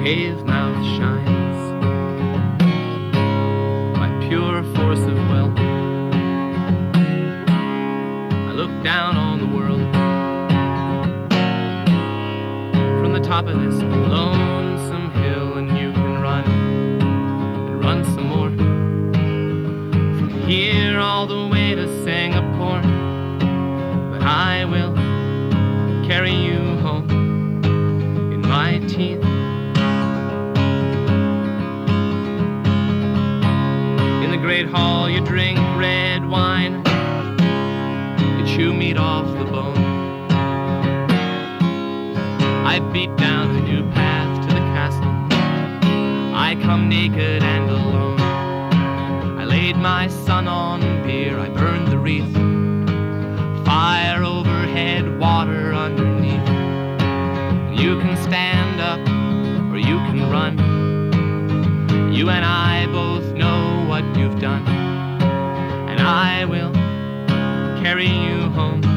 cave mouth shines by pure force of will. I look down on the world from the top of this lonesome hill, and you can run and run some more from here all the way to Singapore. But I will carry you home in my teeth. In the great hall you drink red wine, you chew meat off the bone. I beat down a new path to the castle. I come naked and alone. I laid my son on beer, I burned the wreath. Fire overhead, water underneath. You can stand up or you can run. You and I both know what you've done, and I will carry you home.